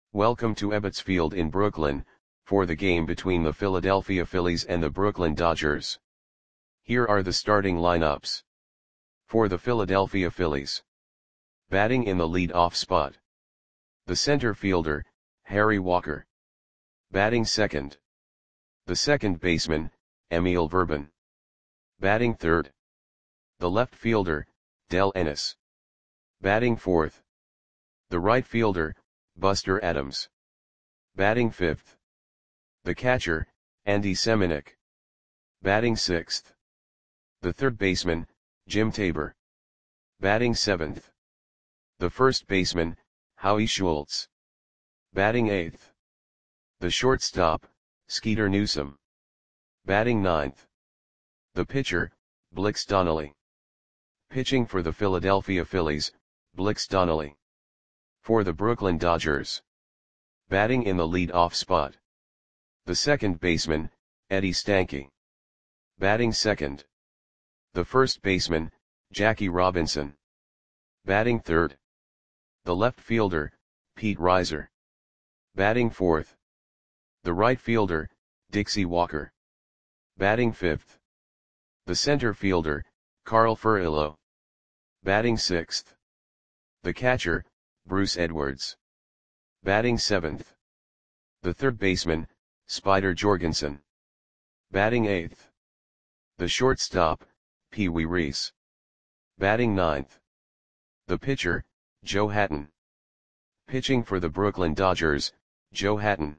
Welcome to Ebbets Field in Brooklyn, for the game between the Philadelphia Phillies and the Brooklyn Dodgers. Here are the starting lineups. For the Philadelphia Phillies. Batting in the lead-off spot. The center fielder, Harry Walker. Batting second. The second baseman, Emil Verbin. Batting third. The left fielder, Del Ennis. Batting fourth. The right fielder, Buster Adams. Batting fifth. The catcher, Andy Semenuk. Batting sixth. The third baseman, Jim Tabor. Batting seventh. The first baseman, Howie Schultz. Batting eighth. The shortstop, Skeeter Newsom. Batting ninth. The pitcher, Blix Donnelly. Pitching for the Philadelphia Phillies, Blix Donnelly. For the Brooklyn Dodgers. Batting in the lead-off spot. The second baseman, Eddie Stanky. Batting second. The first baseman, Jackie Robinson. Batting third. The left fielder, Pete Reiser. Batting fourth. The right fielder, Dixie Walker. Batting fifth. The center fielder, Carl Furillo. Batting sixth. The catcher, Bruce Edwards. Batting seventh. The third baseman, Spider Jorgensen. Batting eighth. The shortstop, Pee Wee Reese. Batting ninth. The pitcher, Joe Hatton. Pitching for the Brooklyn Dodgers, Joe Hatton.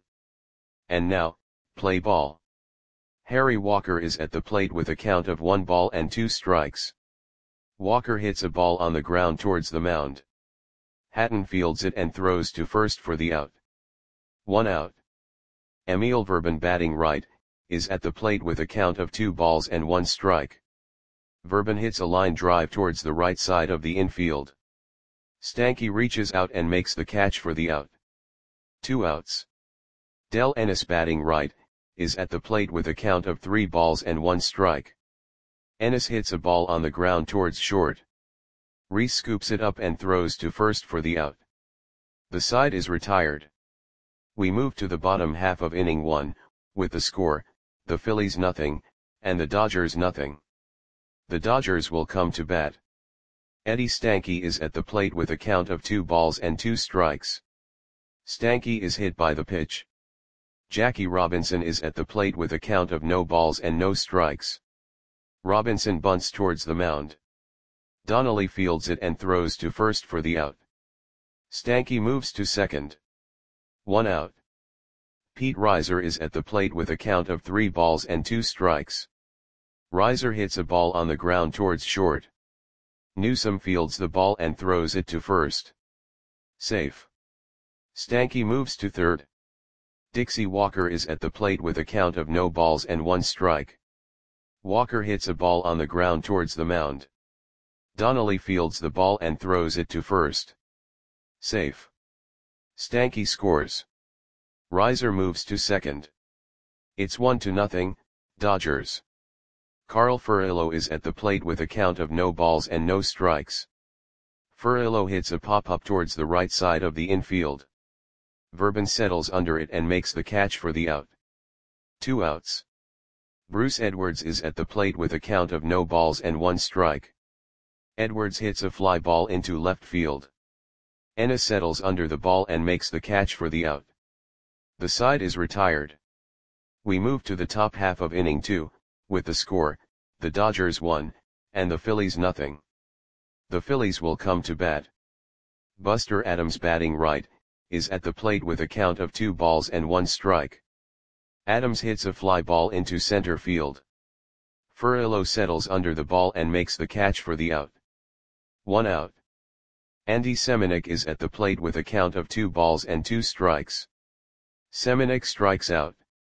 And now, play ball. Harry Walker is at the plate with a count of 1 ball and 2 strikes. Walker hits a ball on the ground towards the mound. Hatton fields it and throws to first for the out. 1 out. Emil Verbin, batting right, is at the plate with a count of 2 balls and 1 strike. Verbin hits a line drive towards the right side of the infield. Stanky reaches out and makes the catch for the out. 2 outs. Del Ennis, batting right, is at the plate with a count of 3 balls and 1 strike. Ennis hits a ball on the ground towards short. Reese scoops it up and throws to first for the out. The side is retired. We move to the bottom half of inning 1, with the score, the Phillies 0, and the Dodgers 0. The Dodgers will come to bat. Eddie Stanky is at the plate with a count of 2 balls and 2 strikes. Stanky is hit by the pitch. Jackie Robinson is at the plate with a count of no balls and no strikes. Robinson bunts towards the mound. Donnelly fields it and throws to first for the out. Stanky moves to second. 1 out. Pete Reiser is at the plate with a count of 3 balls and 2 strikes. Reiser hits a ball on the ground towards short. Newsom fields the ball and throws it to first. Safe. Stanky moves to third. Dixie Walker is at the plate with a count of no balls and 1 strike. Walker hits a ball on the ground towards the mound. Donnelly fields the ball and throws it to first. Safe. Stanky scores. Reiser moves to second. It's 1-0, Dodgers. Carl Furillo is at the plate with a count of no balls and no strikes. Furillo hits a pop-up towards the right side of the infield. Verbin settles under it and makes the catch for the out. 2 outs. Bruce Edwards is at the plate with a count of no balls and 1 strike. Edwards hits a fly ball into left field. Ennis settles under the ball and makes the catch for the out. The side is retired. We move to the top half of inning 2, with the score, the Dodgers 1, and the Phillies 0. The Phillies will come to bat. Buster Adams, batting right, is at the plate with a count of 2 balls and 1 strike. Adams hits a fly ball into center field. Furillo settles under the ball and makes the catch for the out. 1 out. Andy Semenuk is at the plate with a count of 2 balls and 2 strikes. Semenuk strikes out.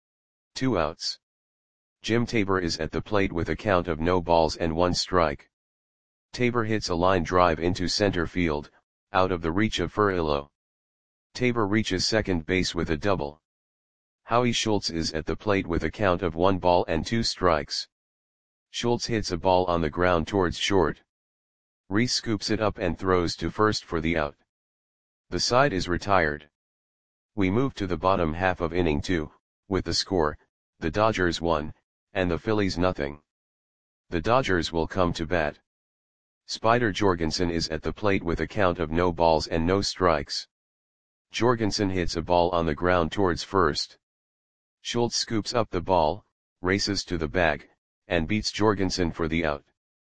2 outs. Jim Tabor is at the plate with a count of no balls and 1 strike. Tabor hits a line drive into center field, out of the reach of Furillo. Tabor reaches second base with a double. Howie Schultz is at the plate with a count of 1 ball and 2 strikes. Schultz hits a ball on the ground towards short. Reese scoops it up and throws to first for the out. The side is retired. We move to the bottom half of inning 2, with the score, the Dodgers 1, and the Phillies nothing. The Dodgers will come to bat. Spider Jorgensen is at the plate with a count of no balls and no strikes. Jorgensen hits a ball on the ground towards first. Schultz scoops up the ball, races to the bag, and beats Jorgensen for the out.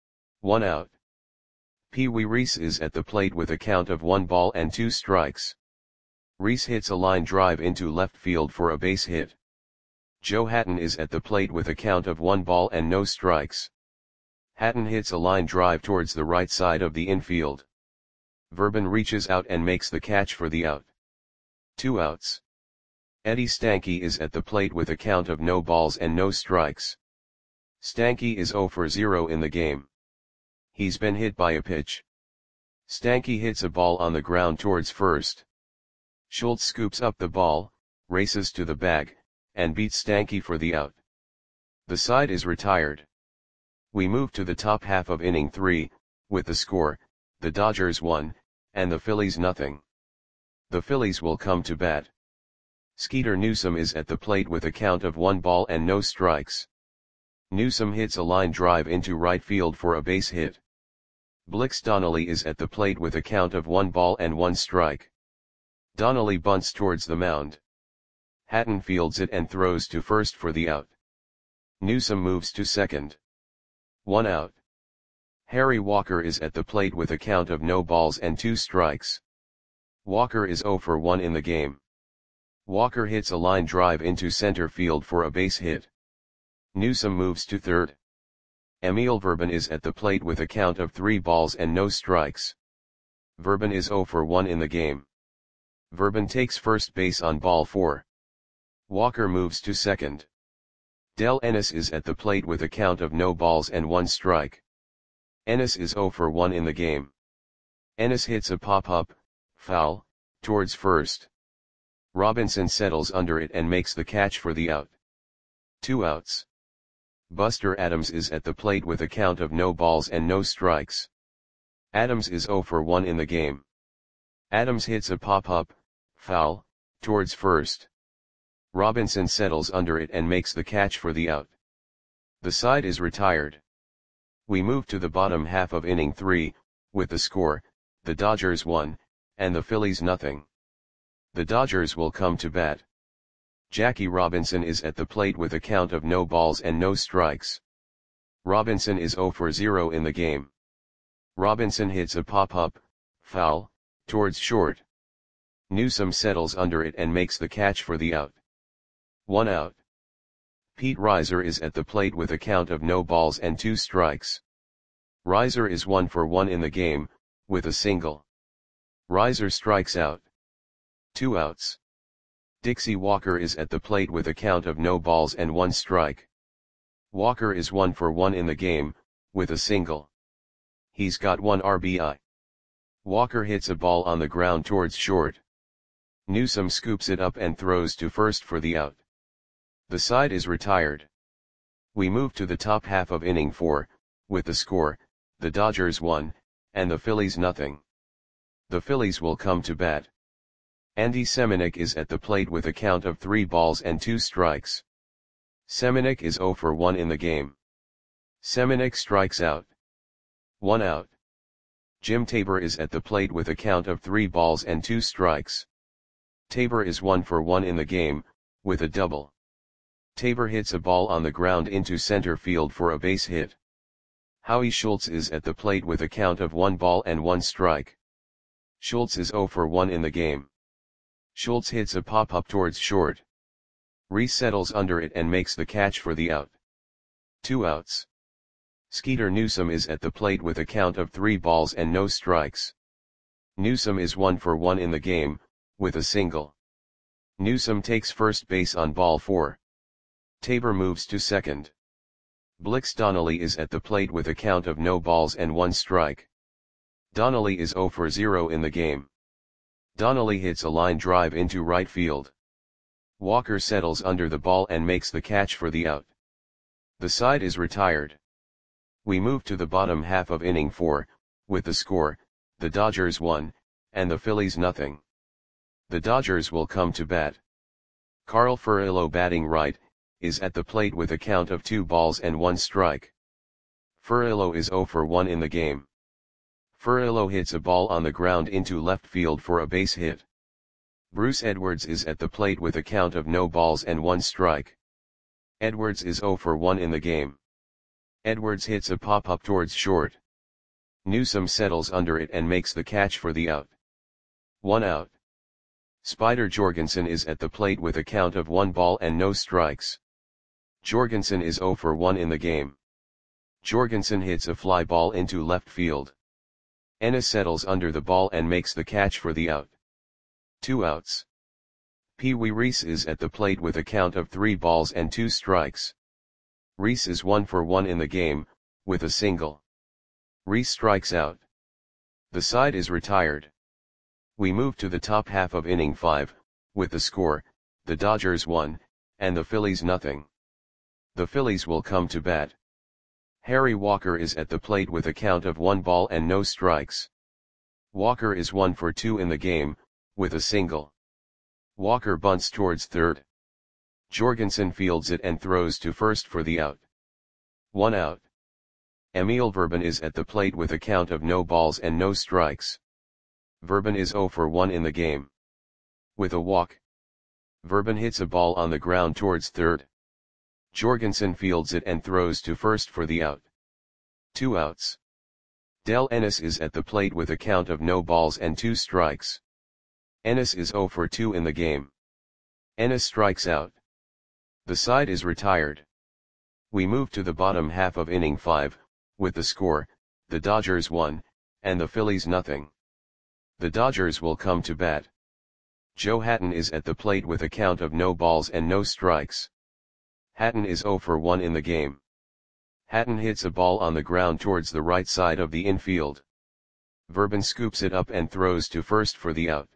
1 out. Pee Wee Reese is at the plate with a count of 1 ball and 2 strikes. Reese hits a line drive into left field for a base hit. Joe Hatton is at the plate with a count of 1 ball and no strikes. Hatton hits a line drive towards the right side of the infield. Verban reaches out and makes the catch for the out. 2 outs. Eddie Stanky is at the plate with a count of no balls and no strikes. Stanky is 0 for 0 in the game. He's been hit by a pitch. Stanky hits a ball on the ground towards first. Schultz scoops up the ball, races to the bag, and beats Stanky for the out. The side is retired. We move to the top half of inning 3, with the score, the Dodgers 1, and the Phillies nothing. The Phillies will come to bat. Skeeter Newsom is at the plate with a count of 1 ball and no strikes. Newsom hits a line drive into right field for a base hit. Blix Donnelly is at the plate with a count of 1 ball and 1 strike. Donnelly bunts towards the mound. Hatton fields it and throws to first for the out. Newsom moves to second. 1 out. Harry Walker is at the plate with a count of no balls and 2 strikes. Walker is 0 for 1 in the game. Walker hits a line drive into center field for a base hit. Newsom moves to third. Emil Verban is at the plate with a count of 3 balls and no strikes. Verban is 0 for 1 in the game. Verban takes first base on ball 4. Walker moves to second. Del Ennis is at the plate with a count of no balls and 1 strike. Ennis is 0 for 1 in the game. Ennis hits a pop-up, foul, towards first. Robinson settles under it and makes the catch for the out. 2 outs. Buster Adams is at the plate with a count of no balls and no strikes. Adams is 0 for 1 in the game. Adams hits a pop-up, foul, towards first. Robinson settles under it and makes the catch for the out. The side is retired. We move to the bottom half of inning 3, with the score, the Dodgers 1, and the Phillies nothing. The Dodgers will come to bat. Jackie Robinson is at the plate with a count of no balls and no strikes. Robinson is 0 for 0 in the game. Robinson hits a pop-up, foul, towards short. Newsom settles under it and makes the catch for the out. 1 out. Pete Reiser is at the plate with a count of no balls and 2 strikes. Reiser is 1 for 1 in the game, with a single. Reiser strikes out. 2 outs. Dixie Walker is at the plate with a count of no balls and 1 strike. Walker is 1 for 1 in the game, with a single. He's got 1 RBI. Walker hits a ball on the ground towards short. Newsom scoops it up and throws to first for the out. The side is retired. We move to the top half of inning 4, with the score, the Dodgers 1, and the Phillies nothing. The Phillies will come to bat. Andy Semenuk is at the plate with a count of 3 balls and 2 strikes. Semenuk is 0 for 1 in the game. Semenuk strikes out. 1 out. Jim Tabor is at the plate with a count of 3 balls and 2 strikes. Tabor is 1 for 1 in the game, with a double. Tabor hits a ball on the ground into center field for a base hit. Howie Schultz is at the plate with a count of 1 ball and 1 strike. Schultz is 0 for 1 in the game. Schultz hits a pop-up towards short. Reese settles under it and makes the catch for the out. 2 outs. Skeeter Newsom is at the plate with a count of 3 balls and no strikes. Newsom is 1 for 1 in the game, with a single. Newsom takes first base on ball 4. Tabor moves to second. Blix Donnelly is at the plate with a count of no balls and 1 strike. Donnelly is 0 for 0 in the game. Donnelly hits a line drive into right field. Walker settles under the ball and makes the catch for the out. The side is retired. We move to the bottom half of inning 4, with the score, the Dodgers 1, and the Phillies nothing. The Dodgers will come to bat. Carl Furillo batting right, is at the plate with a count of 2 balls and 1 strike. Furillo is 0 for 1 in the game. Furillo hits a ball on the ground into left field for a base hit. Bruce Edwards is at the plate with a count of no balls and 1 strike. Edwards is 0 for 1 in the game. Edwards hits a pop-up towards short. Newsom settles under it and makes the catch for the out. 1 out. Spider Jorgensen is at the plate with a count of 1 ball and no strikes. Jorgensen is 0 for 1 in the game. Jorgensen hits a fly ball into left field. Ennis settles under the ball and makes the catch for the out. 2 outs. Pee Wee Reese is at the plate with a count of 3 balls and 2 strikes. Reese is 1 for 1 in the game, with a single. Reese strikes out. The side is retired. We move to the top half of inning 5, with the score, the Dodgers 1, and the Phillies nothing. The Phillies will come to bat. Harry Walker is at the plate with a count of 1 ball and no strikes. Walker is 1 for 2 in the game, with a single. Walker bunts towards third. Jorgensen fields it and throws to first for the out. 1 out. Emil Verban is at the plate with a count of no balls and no strikes. Verban is 0 for 1 in the game. With a walk. Verban hits a ball on the ground towards third. Jorgensen fields it and throws to first for the out. 2 outs. Del Ennis is at the plate with a count of no balls and 2 strikes. Ennis is 0 for 2 in the game. Ennis strikes out. The side is retired. We move to the bottom half of inning 5, with the score, the Dodgers 1, and the Phillies nothing. The Dodgers will come to bat. Joe Hatton is at the plate with a count of no balls and no strikes. Hatton is 0 for 1 in the game. Hatton hits a ball on the ground towards the right side of the infield. Verban scoops it up and throws to first for the out.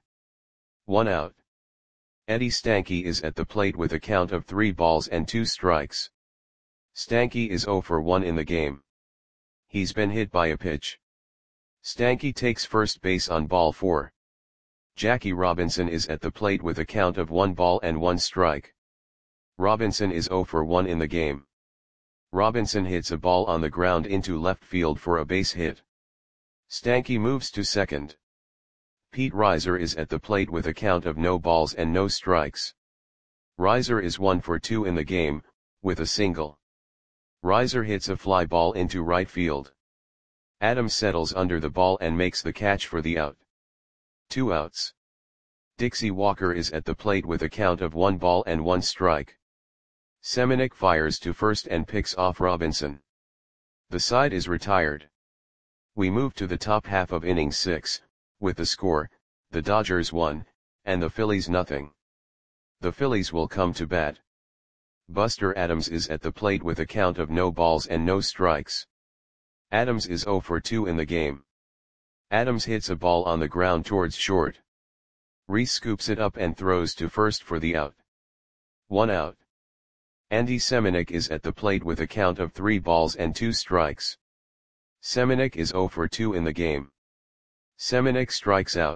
1 out. Eddie Stanky is at the plate with a count of 3 balls and 2 strikes. Stanky is 0 for 1 in the game. He's been hit by a pitch. Stanky takes first base on ball 4. Jackie Robinson is at the plate with a count of 1 ball and 1 strike. Robinson is 0 for 1 in the game. Robinson hits a ball on the ground into left field for a base hit. Stanky moves to second. Pete Reiser is at the plate with a count of no balls and no strikes. Reiser is 1 for 2 in the game, with a single. Reiser hits a fly ball into right field. Adams settles under the ball and makes the catch for the out. 2 outs. Dixie Walker is at the plate with a count of 1 ball and 1 strike. Seminick fires to first and picks off Robinson. The side is retired. We move to the top half of inning 6, with the score, the Dodgers 1, and the Phillies nothing. The Phillies will come to bat. Buster Adams is at the plate with a count of no balls and no strikes. Adams is 0 for 2 in the game. Adams hits a ball on the ground towards short. Reese scoops it up and throws to first for the out. 1 out. Andy Seminick is at the plate with a count of 3 balls and 2 strikes. Seminick is 0 for 2 in the game. Seminick strikes out.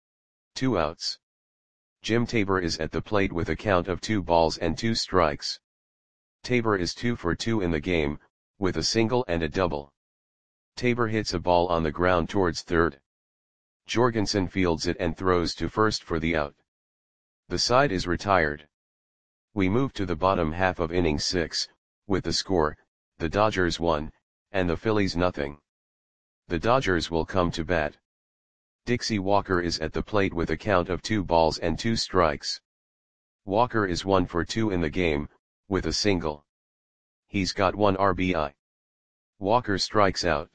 2 outs. Jim Tabor is at the plate with a count of 2 balls and 2 strikes. Tabor is 2 for 2 in the game, with a single and a double. Tabor hits a ball on the ground towards third. Jorgensen fields it and throws to first for the out. The side is retired. We move to the bottom half of inning 6, with the score, the Dodgers 1, and the Phillies nothing. The Dodgers will come to bat. Dixie Walker is at the plate with a count of 2 balls and 2 strikes. Walker is 1 for 2 in the game, with a single. He's got 1 RBI. Walker strikes out.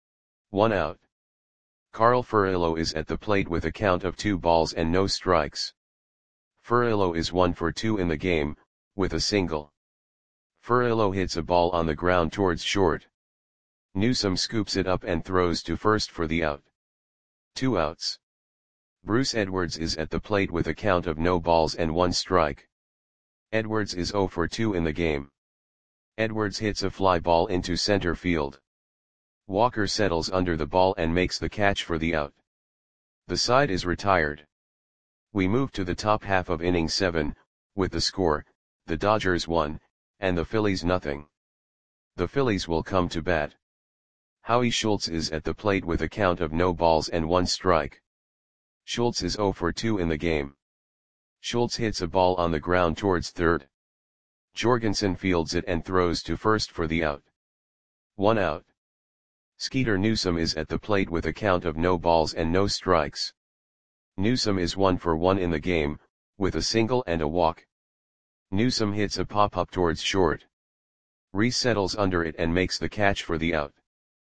1 out. Carl Furillo is at the plate with a count of 2 balls and no strikes. Furillo is 1 for 2 in the game, with a single. Furillo hits a ball on the ground towards short. Newsom scoops it up and throws to first for the out. 2 outs. Bruce Edwards is at the plate with a count of no balls and 1 strike. Edwards is 0 for 2 in the game. Edwards hits a fly ball into center field. Walker settles under the ball and makes the catch for the out. The side is retired. We move to the top half of inning 7, with the score, the Dodgers 1, and the Phillies nothing. The Phillies will come to bat. Howie Schultz is at the plate with a count of no balls and 1 strike. Schultz is 0 for 2 in the game. Schultz hits a ball on the ground towards third. Jorgensen fields it and throws to first for the out. 1 out. Skeeter Newsom is at the plate with a count of no balls and no strikes. Newsom is 1 for 1 in the game, with a single and a walk. Newsom hits a pop-up towards short. Reese settles under it and makes the catch for the out.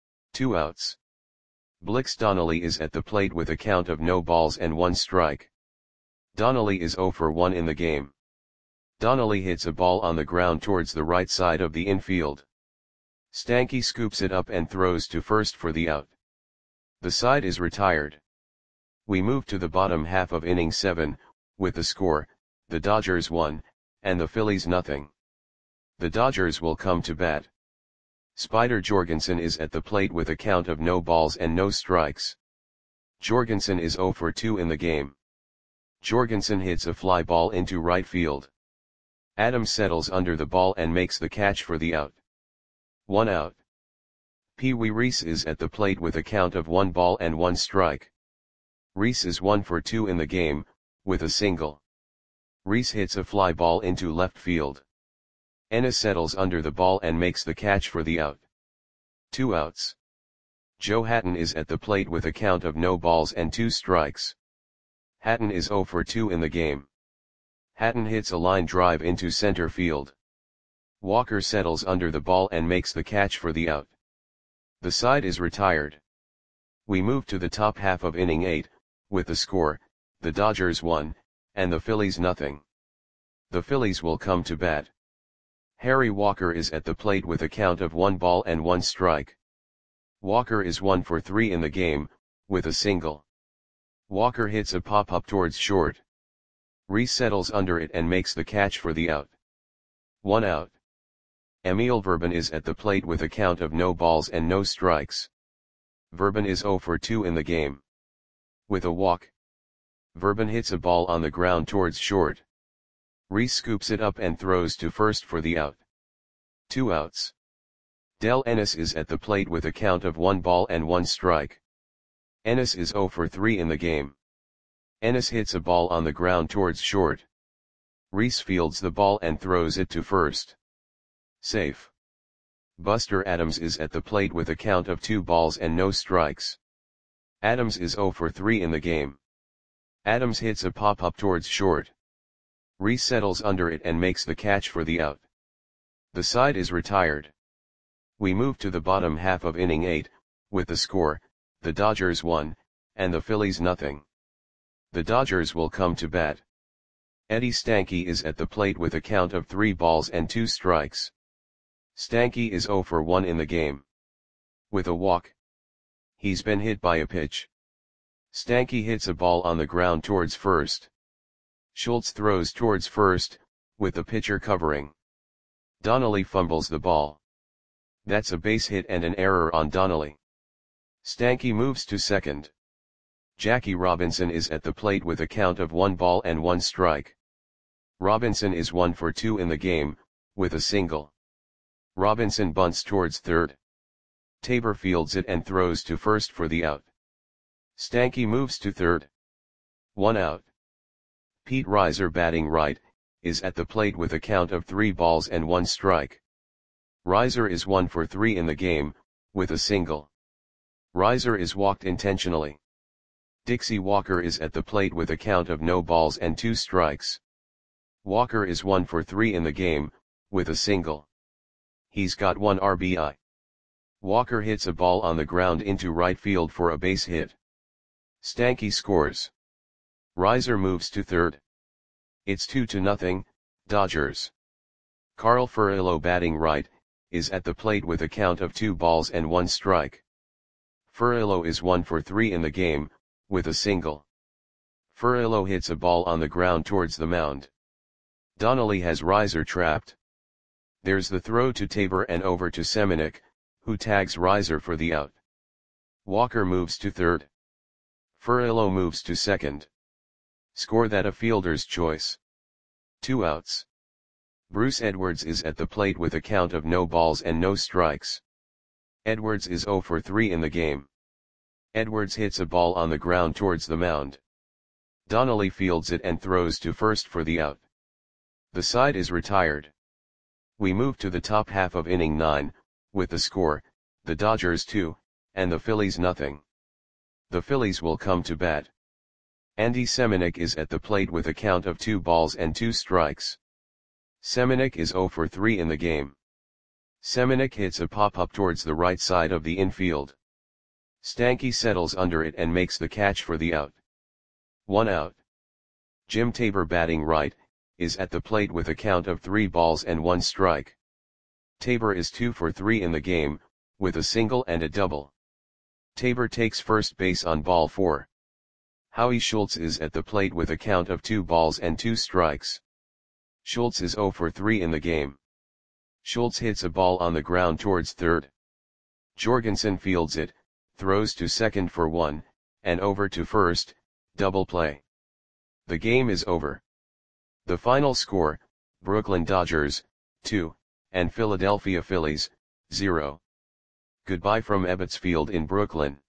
2 outs. Blix Donnelly is at the plate with a count of no balls and 1 strike. Donnelly is 0 for 1 in the game. Donnelly hits a ball on the ground towards the right side of the infield. Stanky scoops it up and throws to first for the out. The side is retired. We move to the bottom half of inning 7, with the score, the Dodgers 1, and the Phillies nothing. The Dodgers will come to bat. Spider Jorgensen is at the plate with a count of no balls and no strikes. Jorgensen is 0 for 2 in the game. Jorgensen hits a fly ball into right field. Adams settles under the ball and makes the catch for the out. 1 out. Pee Wee Reese is at the plate with a count of 1 ball and 1 strike. Reese is 1 for 2 in the game, with a single. Reese hits a fly ball into left field. Ennis settles under the ball and makes the catch for the out. 2 outs. Joe Hatton is at the plate with a count of no balls and 2 strikes. Hatton is 0 for 2 in the game. Hatton hits a line drive into center field. Walker settles under the ball and makes the catch for the out. The side is retired. We move to the top half of inning 8, with the score, the Dodgers 1, and the Phillies nothing. The Phillies will come to bat. Harry Walker is at the plate with a count of 1 ball and 1 strike. Walker is 1 for 3 in the game, with a single. Walker hits a pop-up towards short. Reese settles under it and makes the catch for the out. 1 out. Emil Verban is at the plate with a count of no balls and no strikes. Verban is 0 for 2 in the game. With a walk. Verban hits a ball on the ground towards short. Reese scoops it up and throws to first for the out. 2 outs. Del Ennis is at the plate with a count of 1 ball and 1 strike. Ennis is 0 for 3 in the game. Ennis hits a ball on the ground towards short. Reese fields the ball and throws it to first. Safe. Buster Adams is at the plate with a count of 2 balls and no strikes. Adams is 0 for 3 in the game. Adams hits a pop-up towards short. Reese settles under it and makes the catch for the out. The side is retired. We move to the bottom half of inning 8, with the score, the Dodgers 1, and the Phillies nothing. The Dodgers will come to bat. Eddie Stanky is at the plate with a count of 3 balls and 2 strikes. Stanky is 0 for 1 in the game. With a walk. He's been hit by a pitch. Stanky hits a ball on the ground towards first. Schultz throws towards first, with the pitcher covering. Donnelly fumbles the ball. That's a base hit and an error on Donnelly. Stanky moves to second. Jackie Robinson is at the plate with a count of 1 ball and 1 strike. Robinson is 1 for 2 in the game, with a single. Robinson bunts towards third. Tabor fields it and throws to first for the out. Stanky moves to third. 1 out. Pete Reiser, batting right, is at the plate with a count of 3 balls and 1 strike. Reiser is 1 for 3 in the game, with a single. Reiser is walked intentionally. Dixie Walker is at the plate with a count of no balls and 2 strikes. Walker is 1 for 3 in the game, with a single. He's got 1 RBI. Walker hits a ball on the ground into right field for a base hit. Stanky scores. Reiser moves to third. It's 2-0, Dodgers. Carl Furillo, batting right, is at the plate with a count of 2 balls and 1 strike. Furillo is 1 for 3 in the game, with a single. Furillo hits a ball on the ground towards the mound. Donnelly has Reiser trapped. There's the throw to Tabor and over to Semenuk, who tags Reiser for the out. Walker moves to third. Furillo moves to second. Score that a fielder's choice. 2 outs. Bruce Edwards is at the plate with a count of no balls and no strikes. Edwards is 0 for 3 in the game. Edwards hits a ball on the ground towards the mound. Donnelly fields it and throws to first for the out. The side is retired. We move to the top half of inning 9, with the score, the Dodgers 2, and the Phillies nothing. The Phillies will come to bat. Andy Semeniuk is at the plate with a count of 2 balls and 2 strikes. Semeniuk is 0 for 3 in the game. Semeniuk hits a pop-up towards the right side of the infield. Stanky settles under it and makes the catch for the out. 1 out. Jim Tabor, batting right, is at the plate with a count of 3 balls and 1 strike. Tabor is 2 for 3 in the game, with a single and a double. Tabor takes first base on ball 4. Howie Schultz is at the plate with a count of 2 balls and 2 strikes. Schultz is 0 for 3 in the game. Schultz hits a ball on the ground towards third. Jorgensen fields it, throws to second for 1, and over to first, double play. The game is over. The final score, Brooklyn Dodgers, 2, and Philadelphia Phillies, 0. Goodbye from Ebbets Field in Brooklyn.